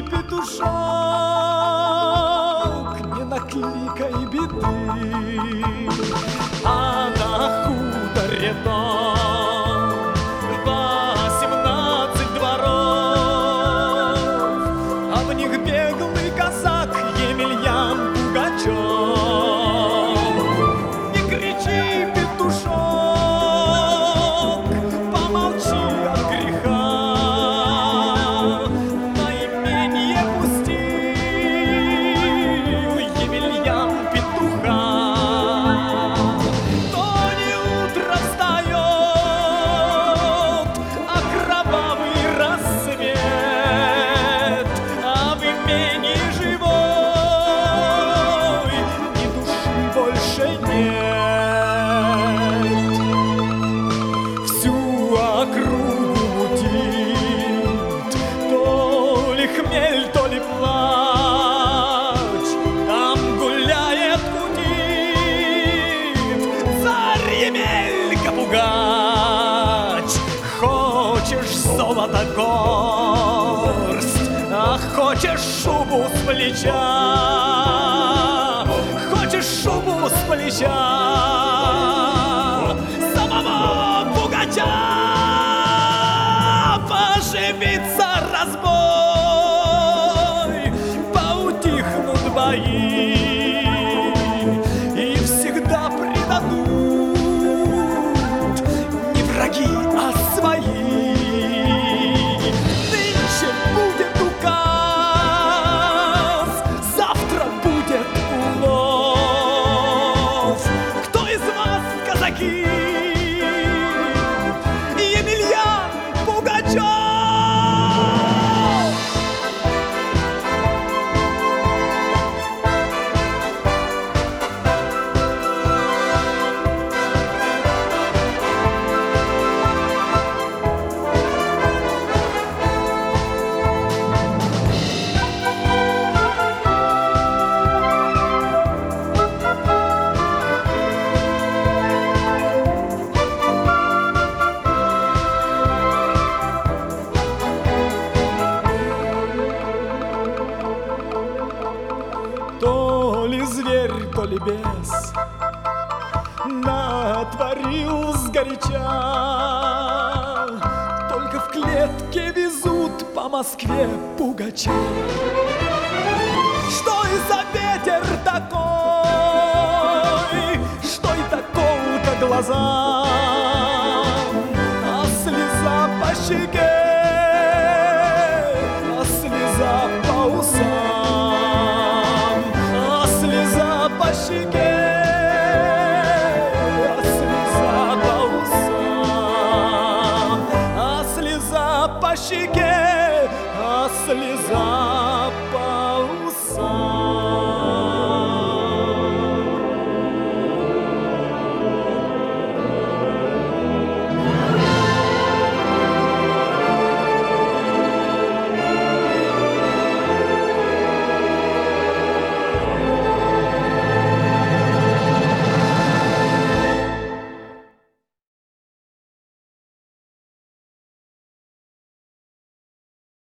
петушок, не накликай беды, а на хуторе дом, 18 дворов, а в них беглый казак Емельян Пугачев. Не кричи, петушок, помолчи от греха, на именье пустил Емельян петуха. То не утро встает, а кровавый рассвет, а в имении живой ни души больше нет. Всю округу мутит, то ли хмель, то ли плач, там гуляет, кутит царь Емелька Пугач. Хочешь золото горсть, а хочешь шубу с плеча, хочешь шубу с плеча самого Пугача. Поживится разбой, поутихнут бои, и всегда предадут не враги, а свои. Нынче будет указ, завтра будет улов. Кто из вас, казаки, Емельян Пугачев? То ли зверь, то ли бес натворил сгоряча, только в клетке везут по Москве Пугача. Что и за ветер такой, что и такого глазам, а слеза по щеке, а слеза по усам, а слеза по щеке, а слеза по усам, а слеза по щеке, а слеза по усам.